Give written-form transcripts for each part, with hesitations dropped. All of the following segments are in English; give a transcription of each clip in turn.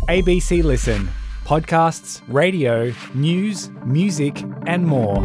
ABC Listen. Podcasts, radio, news, music and more.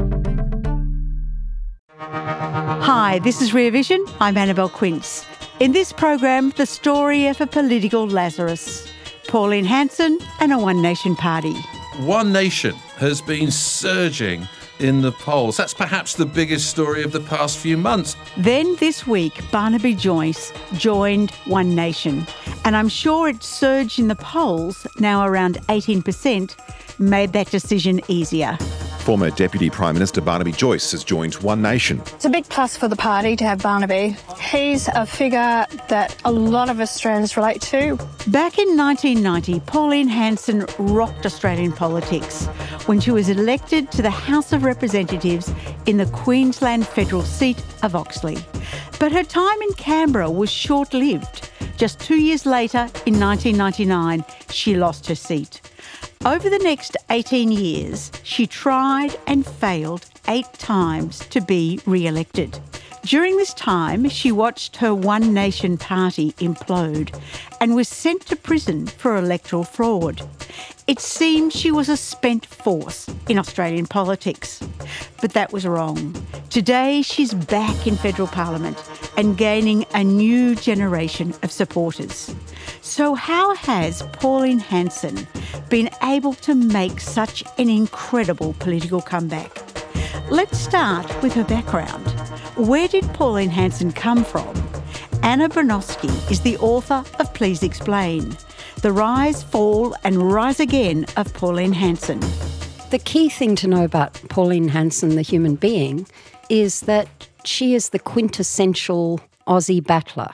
Hi, this is Rear Vision. I'm Annabelle Quince. In this program, the story of a political Lazarus, Pauline Hanson and a One Nation party. One Nation has been surging in the polls. That's perhaps the biggest story of the past few months. Then this week, Barnaby Joyce joined One Nation. And I'm sure its surge in the polls, now around 18%, made that decision easier. Former Deputy Prime Minister Barnaby Joyce has joined One Nation. It's a big plus for the party to have Barnaby. He's a figure that a lot of Australians relate to. Back in 1990, Pauline Hanson rocked Australian politics when she was elected to the House of Representatives in the Queensland federal seat of Oxley. But her time in Canberra was short-lived. Just 2 years later, in 1999, she lost her seat. Over the next 18 years, she tried and failed 8 times to be re-elected. During this time, she watched her One Nation party implode and was sent to prison for electoral fraud. It seemed she was a spent force in Australian politics. But that was wrong. Today, she's back in federal parliament and gaining a new generation of supporters. So how has Pauline Hanson been able to make such an incredible political comeback? Let's start with her background. Where did Pauline Hanson come from? Anna Bronowski is the author of Please Explain, The Rise, Fall and Rise Again of Pauline Hanson. The key thing to know about Pauline Hanson, the human being, is that she is the quintessential Aussie battler.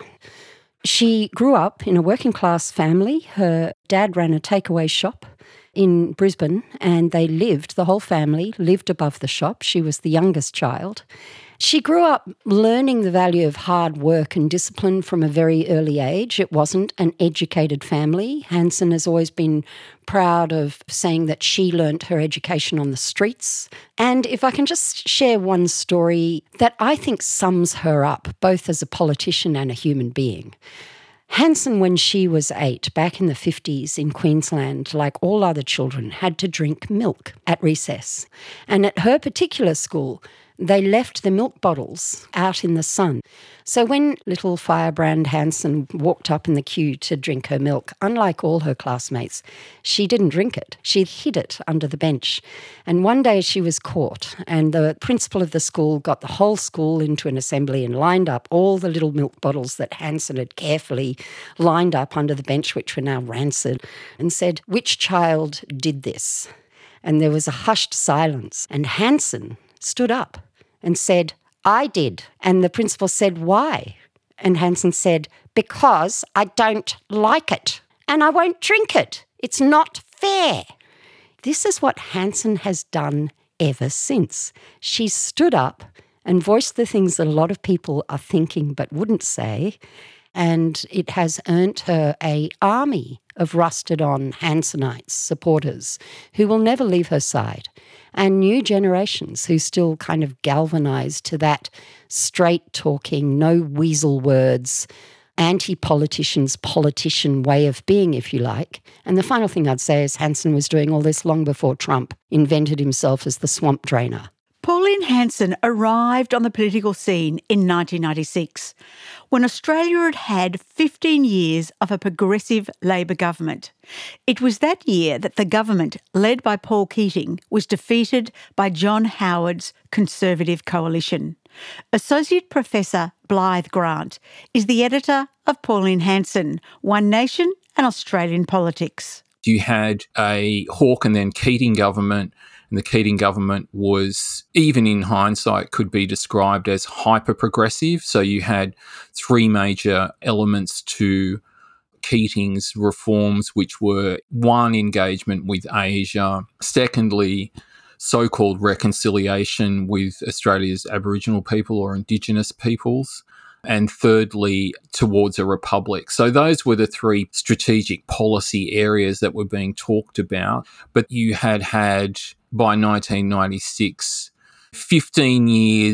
She grew up in a working-class family. Her dad ran a takeaway shop in Brisbane, and the whole family lived above the shop. She was the youngest child. She grew up learning the value of hard work and discipline from a very early age. It wasn't an educated family. Hanson has always been proud of saying that she learnt her education on the streets. And if I can just share one story that I think sums her up, both as a politician and a human being. Hanson, when she was 8, back in the 50s in Queensland, like all other children, had to drink milk at recess. And at her particular school, they left the milk bottles out in the sun. So when little Firebrand Hanson walked up in the queue to drink her milk, unlike all her classmates, she didn't drink it. She hid it under the bench. And one day she was caught, and the principal of the school got the whole school into an assembly and lined up all the little milk bottles that Hanson had carefully lined up under the bench, which were now rancid, and said, "Which child did this?" And there was a hushed silence. And Hanson stood up and said, "I did." And the principal said, "Why?" And Hanson said, "Because I don't like it and I won't drink it. It's not fair." This is what Hanson has done ever since. She stood up and voiced the things that a lot of people are thinking but wouldn't say, and it has earned her an army of rusted-on Hansonites supporters who will never leave her side, and new generations who still kind of galvanise to that straight-talking, no weasel words, anti-politician's politician way of being, if you like. And the final thing I'd say is Hanson was doing all this long before Trump invented himself as the swamp drainer. Pauline Hanson arrived on the political scene in 1996, when Australia had had 15 years of a progressive Labor government. It was that year that the government, led by Paul Keating, was defeated by John Howard's Conservative coalition. Associate Professor Blythe Grant is the editor of Pauline Hanson, One Nation and Australian Politics. You had a Hawke and then Keating government, and the Keating government was, even in hindsight, could be described as hyper-progressive. So you had 3 major elements to Keating's reforms, which were, 1, engagement with Asia, secondly, so-called reconciliation with Australia's Aboriginal people or Indigenous peoples, and thirdly, towards a republic. So those were the 3 strategic policy areas that were being talked about. But you had, by 1996, 15 years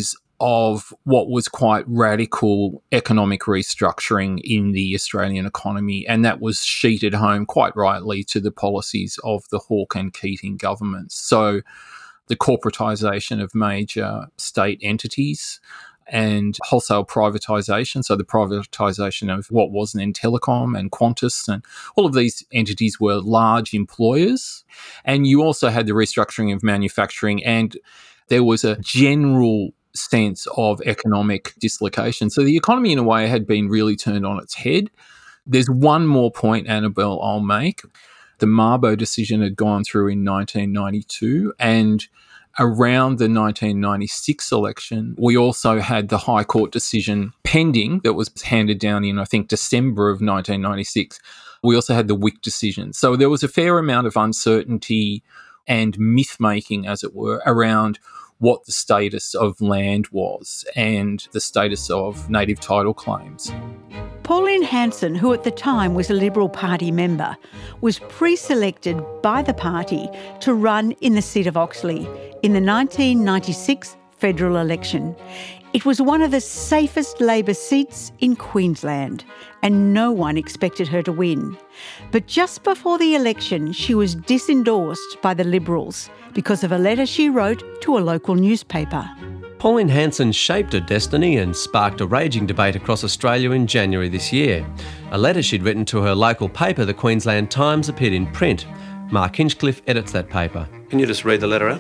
of what was quite radical economic restructuring in the Australian economy, and that was sheeted home quite rightly to the policies of the Hawke and Keating governments. So the corporatisation of major state entities and wholesale privatisation, so the privatisation of what was then Telecom and Qantas, and all of these entities were large employers. And you also had the restructuring of manufacturing, and there was a general sense of economic dislocation. So the economy, in a way, had been really turned on its head. There's one more point, Annabelle, I'll make. The Mabo decision had gone through in 1992, and around the 1996 election, we also had the High Court decision pending that was handed down in, I think, December of 1996. We also had the Wick decision. So there was a fair amount of uncertainty and myth-making, as it were, around what the status of land was and the status of native title claims. Pauline Hanson, who at the time was a Liberal Party member, was pre-selected by the party to run in the seat of Oxley in the 1996 federal election. It was one of the safest Labor seats in Queensland, and no one expected her to win. But just before the election, she was disendorsed by the Liberals because of a letter she wrote to a local newspaper. Pauline Hanson shaped her destiny and sparked a raging debate across Australia in January this year. A letter she'd written to her local paper, the Queensland Times, appeared in print. Mark Hinchcliffe edits that paper. Can you just read the letter out?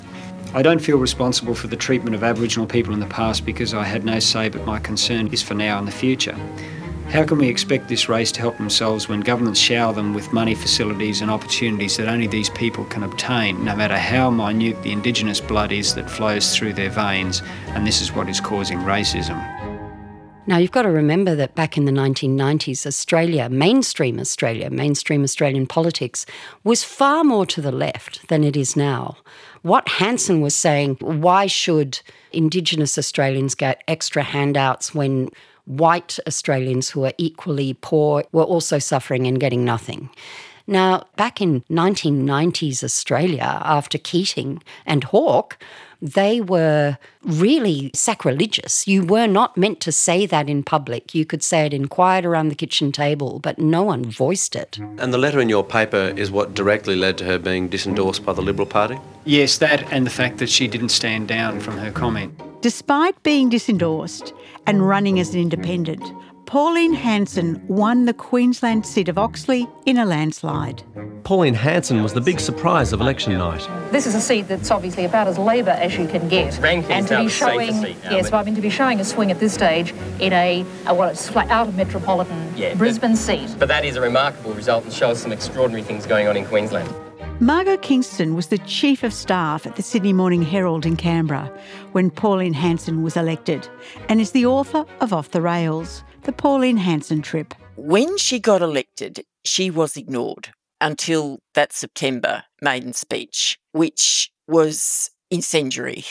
I don't feel responsible for the treatment of Aboriginal people in the past because I had no say, but my concern is for now and the future. How can we expect this race to help themselves when governments shower them with money, facilities and opportunities that only these people can obtain, no matter how minute the Indigenous blood is that flows through their veins, and this is what is causing racism. Now, you've got to remember that back in the 1990s, mainstream Australian politics was far more to the left than it is now. What Hanson was saying, why should Indigenous Australians get extra handouts when white Australians who are equally poor were also suffering and getting nothing? Now, back in 1990s Australia, after Keating and Hawke, they were really sacrilegious. You were not meant to say that in public. You could say it in quiet around the kitchen table, but no one voiced it. And the letter in your paper is what directly led to her being disendorsed by the Liberal Party? Yes, that and the fact that she didn't stand down from her comment. Despite being disendorsed and running as an independent, Pauline Hanson won the Queensland seat of Oxley in a landslide. Pauline Hanson was the big surprise of election night. This is a seat that's obviously about as Labor as you can get. And to be showing, to be showing a swing at this stage in it's out of metropolitan Brisbane seat. But that is a remarkable result and shows some extraordinary things going on in Queensland. Margot Kingston was the Chief of Staff at the Sydney Morning Herald in Canberra when Pauline Hanson was elected, and is the author of Off the Rails, the Pauline Hanson trip. When she got elected, she was ignored until that September maiden speech, which was incendiary.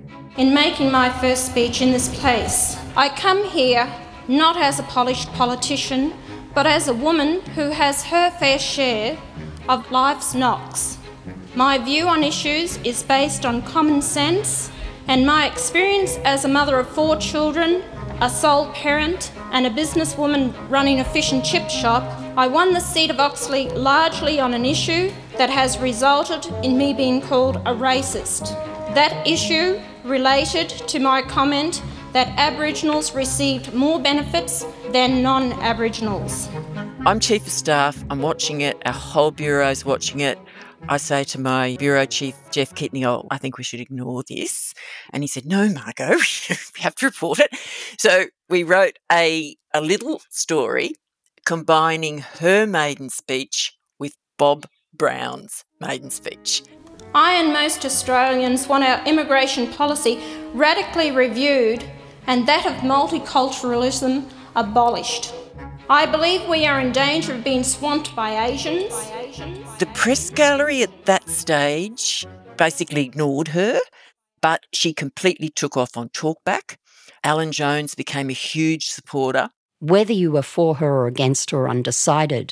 In making my first speech in this place, I come here not as a polished politician, but as a woman who has her fair share of life's knocks. My view on issues is based on common sense, and my experience as a mother of 4 children, a sole parent and a businesswoman running a fish and chip shop, I won the seat of Oxley largely on an issue that has resulted in me being called a racist. That issue related to my comment that Aboriginals received more benefits than non-Aboriginals. I'm Chief of Staff, I'm watching it, our whole Bureau's watching it. I say to my Bureau Chief, Jeff Keating, I think we should ignore this. And he said, no, Margot, we have to report it. So we wrote a little story combining her maiden speech with Bob Brown's maiden speech. I and most Australians want our immigration policy radically reviewed and that of multiculturalism abolished. I believe we are in danger of being swamped by Asians. The press gallery at that stage basically ignored her, but she completely took off on talkback. Alan Jones became a huge supporter. Whether you were for her or against her or undecided,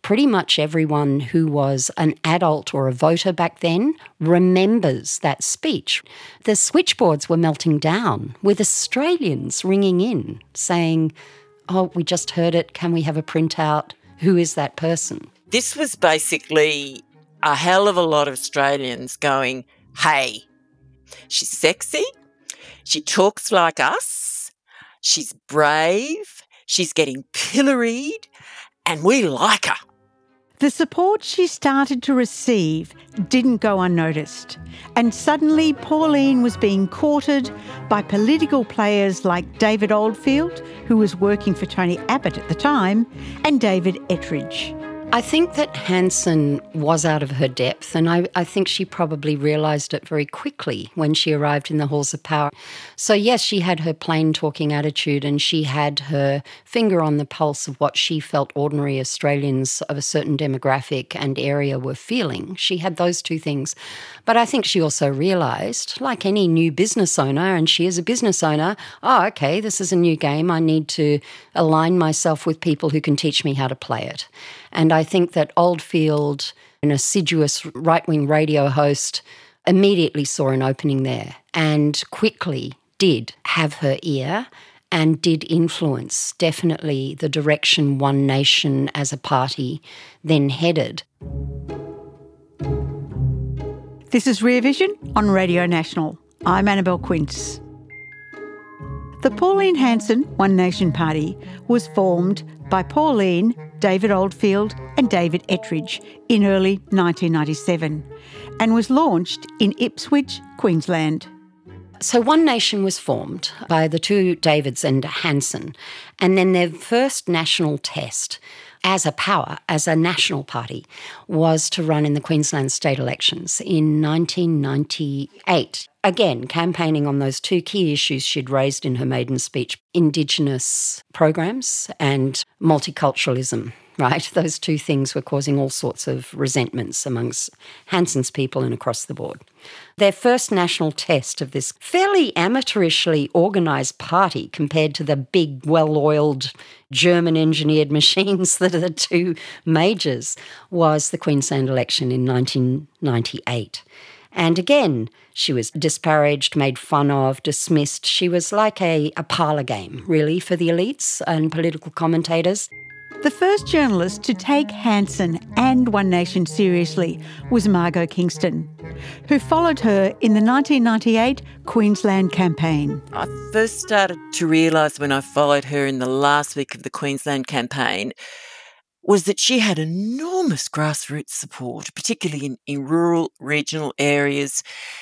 pretty much everyone who was an adult or a voter back then remembers that speech. The switchboards were melting down with Australians ringing in saying, "Oh, we just heard it. Can we have a printout? Who is that person?" This was basically a hell of a lot of Australians going, hey, she's sexy, she talks like us, she's brave, she's getting pilloried, and we like her. The support she started to receive didn't go unnoticed, and suddenly Pauline was being courted by political players like David Oldfield, who was working for Tony Abbott at the time, and David Ettridge. I think that Hanson was out of her depth, and I think she probably realised it very quickly when she arrived in the halls of power. So yes, she had her plain-talking attitude, and she had her finger on the pulse of what she felt ordinary Australians of a certain demographic and area were feeling. She had those two things. But I think she also realised, like any new business owner, and she is a business owner, oh, okay, this is a new game. I need to align myself with people who can teach me how to play it. And I think that Oldfield, an assiduous right-wing radio host, immediately saw an opening there and quickly did have her ear and did influence definitely the direction One Nation as a party then headed. This is Rear Vision on Radio National. I'm Annabelle Quince. The Pauline Hanson One Nation Party was formed by Pauline, David Oldfield and David Ettridge in early 1997 and was launched in Ipswich, Queensland. So One Nation was formed by the two Davids and Hanson, and then their first national test as a power, as a national party, was to run in the Queensland state elections in 1998. Again, campaigning on those two key issues she'd raised in her maiden speech, Indigenous programs and multiculturalism, right? Those two things were causing all sorts of resentments amongst Hanson's people and across the board. Their first national test of this fairly amateurishly organised party compared to the big, well-oiled, German-engineered machines that are the two majors was the Queensland election in 1998. And again, she was disparaged, made fun of, dismissed. She was like a parlour game, really, for the elites and political commentators. The first journalist to take Hanson and One Nation seriously was Margot Kingston, who followed her in the 1998 Queensland campaign. I first started to realise when I followed her in the last week of the Queensland campaign was that she had enormous grassroots support, particularly in rural, regional areas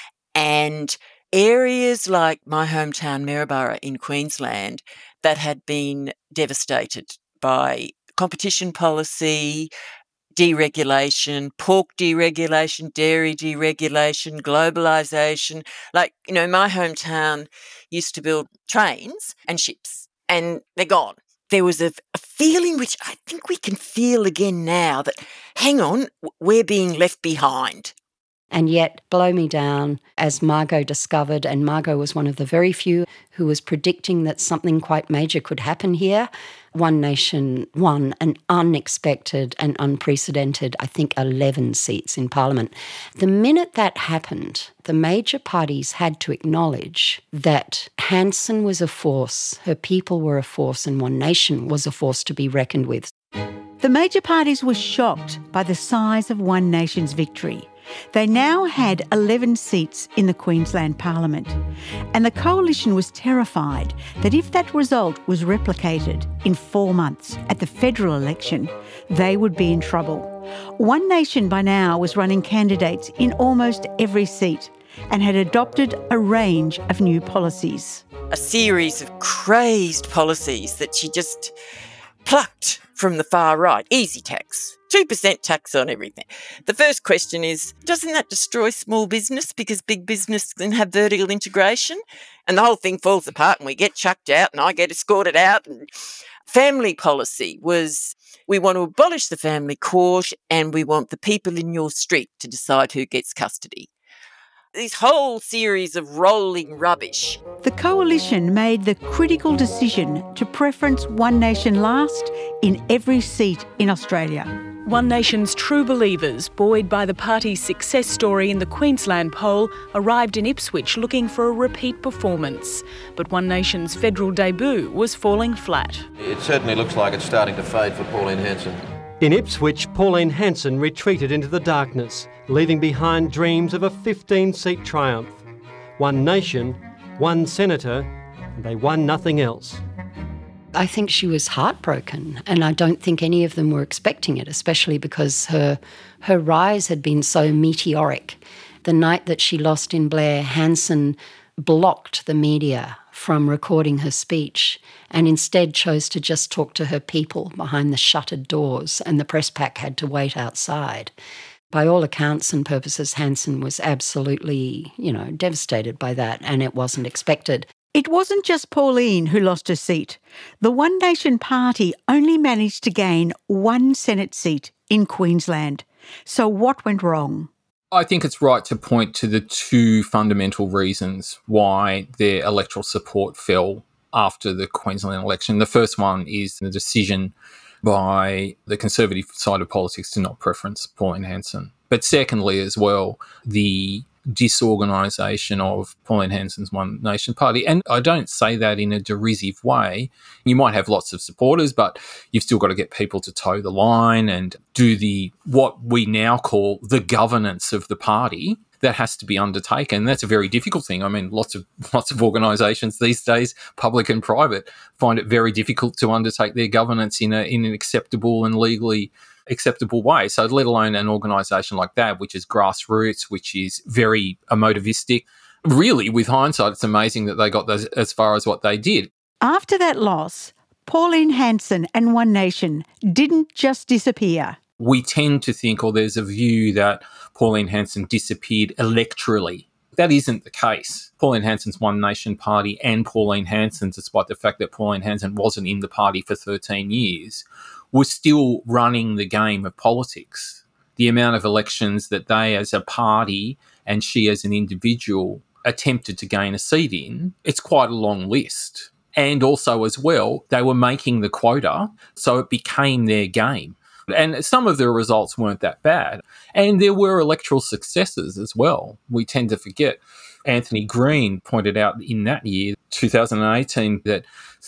and areas like my hometown Maryborough in Queensland that had been devastated by competition policy, deregulation, pork deregulation, dairy deregulation, globalisation. Like, you know, my hometown used to build trains and ships and they're gone. There was a feeling which I think we can feel again now that, hang on, we're being left behind. And yet, blow me down, as Margot discovered, and Margot was one of the very few who was predicting that something quite major could happen here, One Nation won an unexpected and unprecedented, I think, 11 seats in Parliament. The minute that happened, the major parties had to acknowledge that Hanson was a force, her people were a force, and One Nation was a force to be reckoned with. The major parties were shocked by the size of One Nation's victory. They now had 11 seats in the Queensland Parliament, and the coalition was terrified that if that result was replicated in 4 months at the federal election, they would be in trouble. One Nation by now was running candidates in almost every seat and had adopted a range of new policies. A series of crazed policies that she just plucked from the far right. Easy tax, 2% tax on everything. The first question is, doesn't that destroy small business because big business can have vertical integration? And the whole thing falls apart and we get chucked out and I get escorted out. And family policy was, we want to abolish the family court and we want the people in your street to decide who gets custody. This whole series of rolling rubbish. The Coalition made the critical decision to preference One Nation last in every seat in Australia. One Nation's true believers, buoyed by the party's success story in the Queensland poll, arrived in Ipswich looking for a repeat performance. But One Nation's federal debut was falling flat. It certainly looks like it's starting to fade for Pauline Hanson. In Ipswich, Pauline Hanson retreated into the darkness, leaving behind dreams of a 15-seat triumph. One Nation, one senator, and they won nothing else. I think she was heartbroken, and I don't think any of them were expecting it, especially because her rise had been so meteoric. The night that she lost in Blair, Hanson blocked the media from recording her speech and instead chose to just talk to her people behind the shuttered doors, and the press pack had to wait outside. By all accounts and purposes, Hanson was absolutely, devastated by that, and it wasn't expected. It wasn't just Pauline who lost her seat. The One Nation Party only managed to gain one Senate seat in Queensland. So what went wrong? I think it's right to point to the two fundamental reasons why their electoral support fell after the Queensland election. The first one is the decision by the Conservative side of politics to not preference Pauline Hanson. But secondly as well, the disorganisation of Pauline Hanson's One Nation Party. And I don't say that in a derisive way. You might have lots of supporters, but you've still got to get people to toe the line and do what we now call the governance of the party. That has to be undertaken. That's a very difficult thing. I mean, lots of organisations these days, public and private, find it very difficult to undertake their governance in an acceptable and legally acceptable way. So let alone an organisation like that, which is grassroots, which is very emotivistic. Really, with hindsight, it's amazing that they got as far as what they did. After that loss, Pauline Hanson and One Nation didn't just disappear. We tend to think, or there's a view that Pauline Hanson disappeared electorally. That isn't the case. Pauline Hanson's One Nation Party and Pauline Hanson, despite the fact that Pauline Hanson wasn't in the party for 13 years, was still running the game of politics. The amount of elections that they as a party and she as an individual attempted to gain a seat in, it's quite a long list. And also as well, they were making the quota, so it became their game. And some of the results weren't that bad. And there were electoral successes as well. We tend to forget. Anthony Green pointed out in that year, 2018, that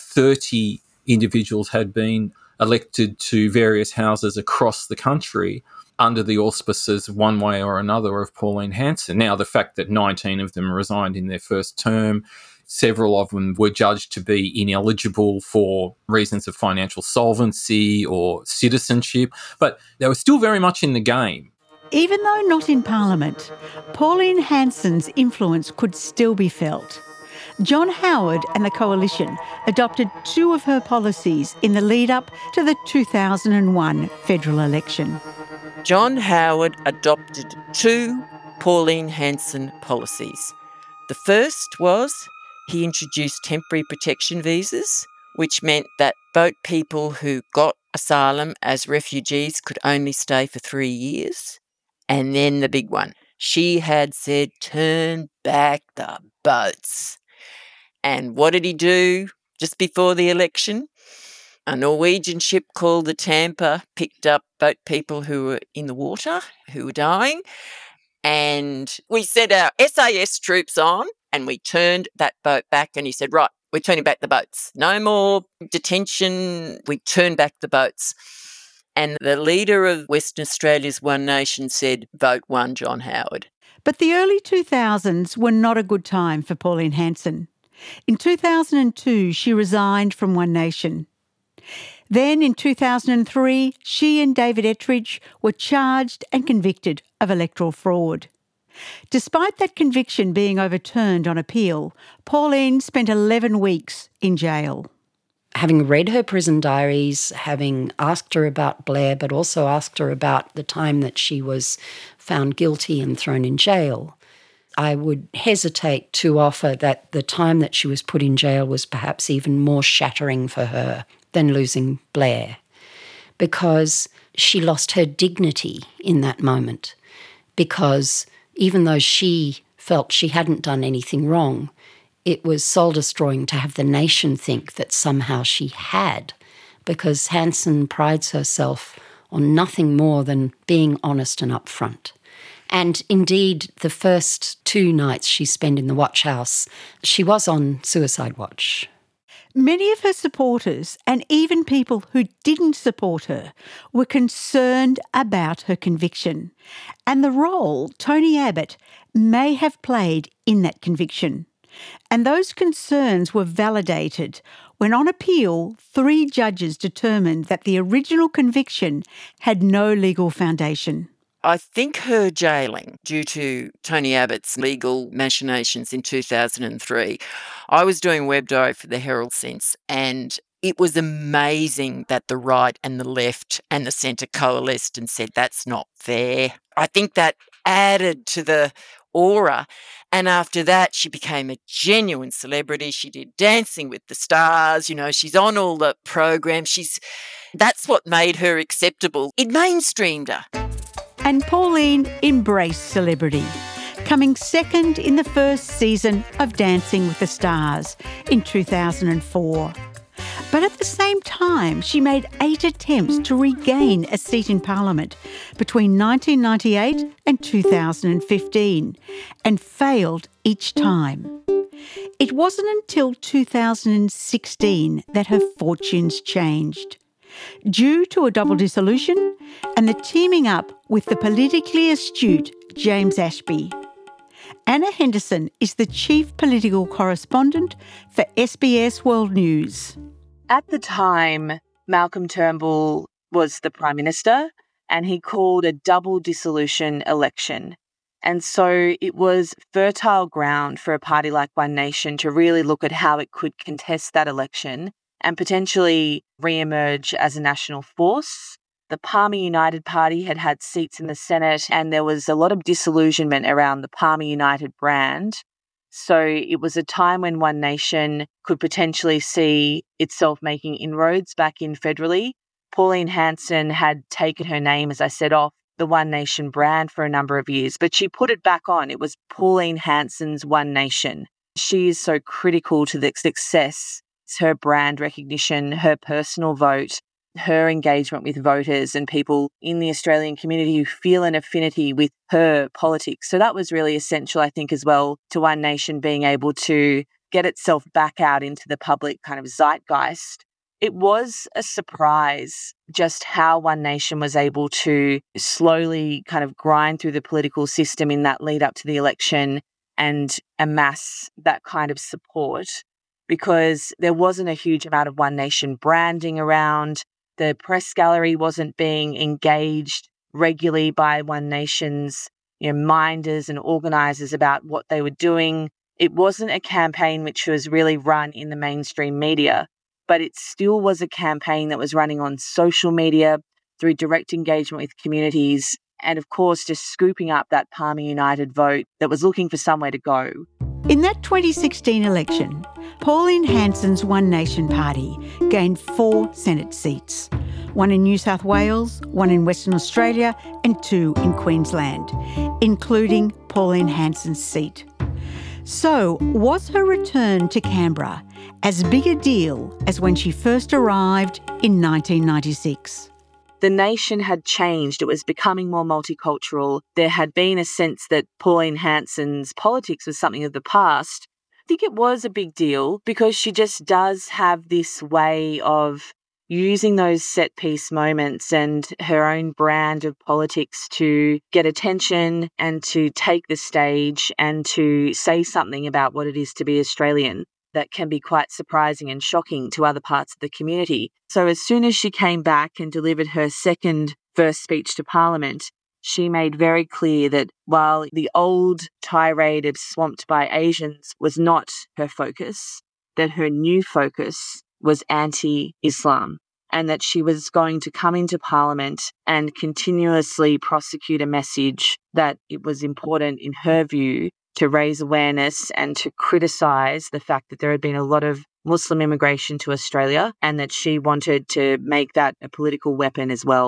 30 individuals had been elected to various houses across the country under the auspices, one way or another, of Pauline Hanson. Now, the fact that 19 of them resigned in their first term, several of them were judged to be ineligible for reasons of financial solvency or citizenship, but they were still very much in the game. Even though not in Parliament, Pauline Hanson's influence could still be felt. John Howard and the Coalition adopted two of her policies in the lead-up to the 2001 federal election. John Howard adopted two Pauline Hanson policies. The first was he introduced temporary protection visas, which meant that boat people who got asylum as refugees could only stay for 3 years. And then the big one. She had said, turn back the boats. And what did he do just before the election? A Norwegian ship called the Tampa picked up boat people who were in the water, who were dying, and we sent our SAS troops on and we turned that boat back, and he said, right, we're turning back the boats. No more detention. We turned back the boats. And the leader of Western Australia's One Nation said, vote one John Howard. But the early 2000s were not a good time for Pauline Hanson. In 2002, she resigned from One Nation. Then in 2003, she and David Ettridge were charged and convicted of electoral fraud. Despite that conviction being overturned on appeal, Pauline spent 11 weeks in jail. Having read her prison diaries, having asked her about Blair, but also asked her about the time that she was found guilty and thrown in jail, I would hesitate to offer that the time that she was put in jail was perhaps even more shattering for her than losing Blair, because she lost her dignity in that moment, because even though she felt she hadn't done anything wrong. It was soul-destroying to have the nation think that somehow she had, because Hanson prides herself on nothing more than being honest and upfront. And indeed, the first 2 nights she spent in the watch house, she was on suicide watch. Many of her supporters, and even people who didn't support her, were concerned about her conviction and the role Tony Abbott may have played in that conviction. And those concerns were validated when, on appeal, 3 judges determined that the original conviction had no legal foundation. I think her jailing due to Tony Abbott's legal machinations in 2003, I was doing web dive for the Herald Sense, and it was amazing that the right and the left and the centre coalesced and said that's not fair. I think that added to the aura. And after that, she became a genuine celebrity. She did Dancing with the Stars. You know, she's on all the programs. That's what made her acceptable. It mainstreamed her. And Pauline embraced celebrity, coming second in the first season of Dancing with the Stars in 2004. But at the same time, she made 8 attempts to regain a seat in Parliament between 1998 and 2015 and failed each time. It wasn't until 2016 that her fortunes changed, due to a double dissolution and the teaming up with the politically astute James Ashby. Anna Henderson is the chief political correspondent for SBS World News. At the time, Malcolm Turnbull was the Prime Minister and he called a double dissolution election. And so it was fertile ground for a party like One Nation to really look at how it could contest that election and potentially re-emerge as a national force. The Palmer United Party had had seats in the Senate and there was a lot of disillusionment around the Palmer United brand. So it was a time when One Nation could potentially see itself making inroads back in federally. Pauline Hanson had taken her name, as I said, off the One Nation brand for a number of years, but she put it back on. It was Pauline Hanson's One Nation. She is so critical to the success. It's her brand recognition, her personal vote, her engagement with voters and people in the Australian community who feel an affinity with her politics. So that was really essential, I think, as well, to One Nation being able to get itself back out into the public kind of zeitgeist. It was a surprise just how One Nation was able to slowly kind of grind through the political system in that lead up to the election and amass that kind of support, because there wasn't a huge amount of One Nation branding around. The press gallery wasn't being engaged regularly by One Nation's minders and organisers about what they were doing. It wasn't a campaign which was really run in the mainstream media, but it still was a campaign that was running on social media through direct engagement with communities and, of course, just scooping up that Palmer United vote that was looking for somewhere to go. In that 2016 election, Pauline Hanson's One Nation Party gained 4 Senate seats, 1 in New South Wales, 1 in Western Australia and 2 in Queensland, including Pauline Hanson's seat. So, was her return to Canberra as big a deal as when she first arrived in 1996? The nation had changed. It was becoming more multicultural. There had been a sense that Pauline Hanson's politics was something of the past. I think it was a big deal because she just does have this way of using those set-piece moments and her own brand of politics to get attention and to take the stage and to say something about what it is to be Australian that can be quite surprising and shocking to other parts of the community. So as soon as she came back and delivered her second first speech to Parliament, she made very clear that while the old tirade of swamped by Asians was not her focus, that her new focus was anti-Islam and that she was going to come into Parliament and continuously prosecute a message that it was important, in her view, to raise awareness and to criticise the fact that there had been a lot of Muslim immigration to Australia and that she wanted to make that a political weapon as well.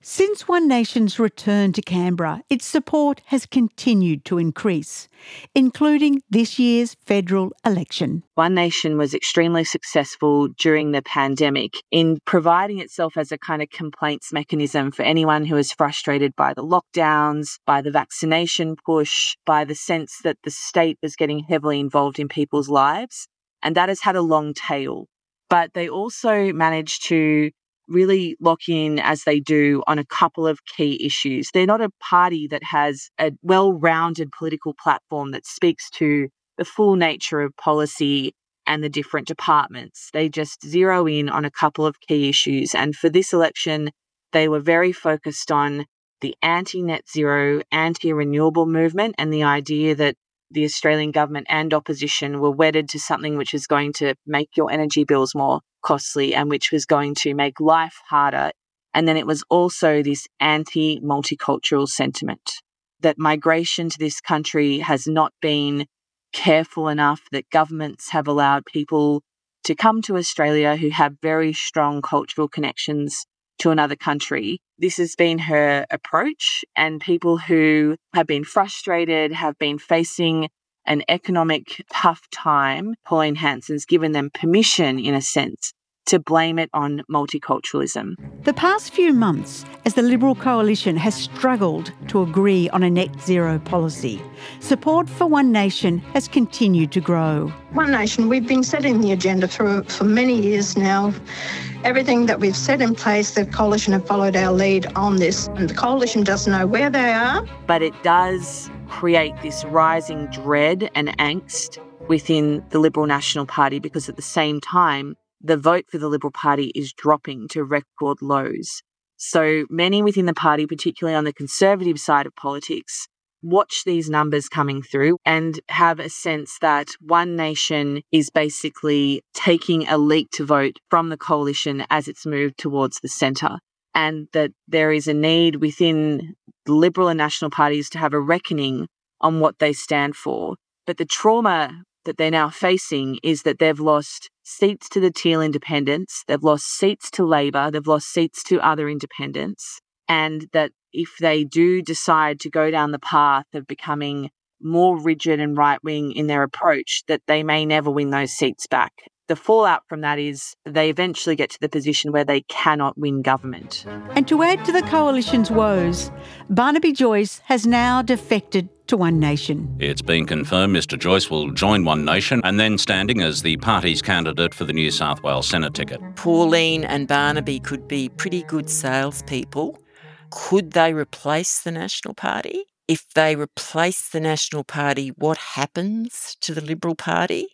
Since One Nation's return to Canberra, its support has continued to increase, including this year's federal election. One Nation was extremely successful during the pandemic in providing itself as a kind of complaints mechanism for anyone who is frustrated by the lockdowns, by the vaccination push, by the sense that the state was getting heavily involved in people's lives. And that has had a long tail. But they also managed to really lock in, as they do, on a couple of key issues. They're not a party that has a well-rounded political platform that speaks to the full nature of policy and the different departments. They just zero in on a couple of key issues. And for this election, they were very focused on the anti-net zero, anti-renewable movement and the idea that the Australian government and opposition were wedded to something which is going to make your energy bills more costly and which was going to make life harder. And then it was also this anti-multicultural sentiment that migration to this country has not been careful enough, that governments have allowed people to come to Australia who have very strong cultural connections to another country. This has been her approach, and people who have been frustrated, have been facing an economic tough time, Pauline Hanson's given them permission, in a sense, to blame it on multiculturalism. The past few months, as the Liberal coalition has struggled to agree on a net zero policy, support for One Nation has continued to grow. One Nation, we've been setting the agenda for many years now. Everything that we've set in place, the coalition have followed our lead on this, and the coalition doesn't know where they are. But it does create this rising dread and angst within the Liberal National Party, because at the same time, the vote for the Liberal Party is dropping to record lows. So many within the party, particularly on the Conservative side of politics, watch these numbers coming through and have a sense that One Nation is basically taking a leaked vote from the coalition as it's moved towards the centre, and that there is a need within the Liberal and National parties to have a reckoning on what they stand for. But the trauma that they're now facing is that they've lost seats to the Teal Independents, they've lost seats to Labor, they've lost seats to other independents, and that if they do decide to go down the path of becoming more rigid and right-wing in their approach, that they may never win those seats back. The fallout from that is they eventually get to the position where they cannot win government. And to add to the coalition's woes, Barnaby Joyce has now defected to One Nation. It's been confirmed Mr Joyce will join One Nation and then standing as the party's candidate for the New South Wales Senate ticket. Pauline and Barnaby could be pretty good salespeople. Could they replace the National Party? If they replace the National Party, what happens to the Liberal Party?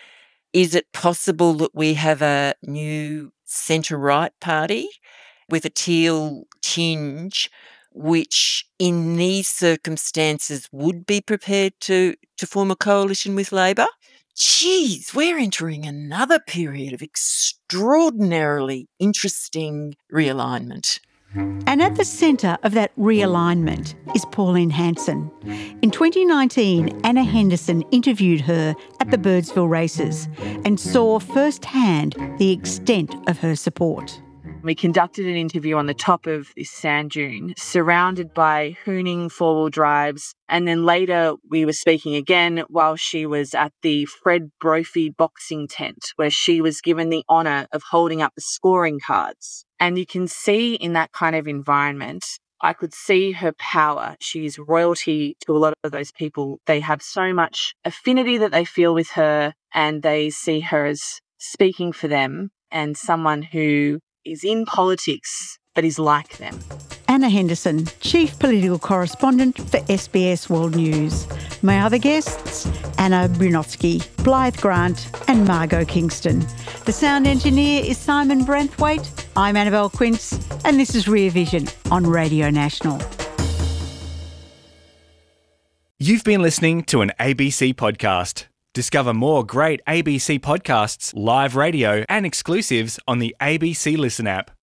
Is it possible that we have a new centre-right party with a teal tinge, which in these circumstances would be prepared to form a coalition with Labor? Geez, we're entering another period of extraordinarily interesting realignment. And at the centre of that realignment is Pauline Hanson. In 2019, Anna Henderson interviewed her at the Birdsville races and saw firsthand the extent of her support. We conducted an interview on the top of this sand dune, surrounded by hooning four-wheel drives, and then later we were speaking again while she was at the Fred Brophy boxing tent, where she was given the honour of holding up the scoring cards. And you can see in that kind of environment, I could see her power. She's royalty to a lot of those people. They have so much affinity that they feel with her, and they see her as speaking for them and someone who is in politics but is like them. Anna Henderson, Chief Political Correspondent for SBS World News. My other guests, Anna Brunotsky, Blythe Grant and Margot Kingston. The sound engineer is Simon Branthwaite. I'm Annabelle Quince and this is Rear Vision on Radio National. You've been listening to an ABC podcast. Discover more great ABC podcasts, live radio and exclusives on the ABC Listen app.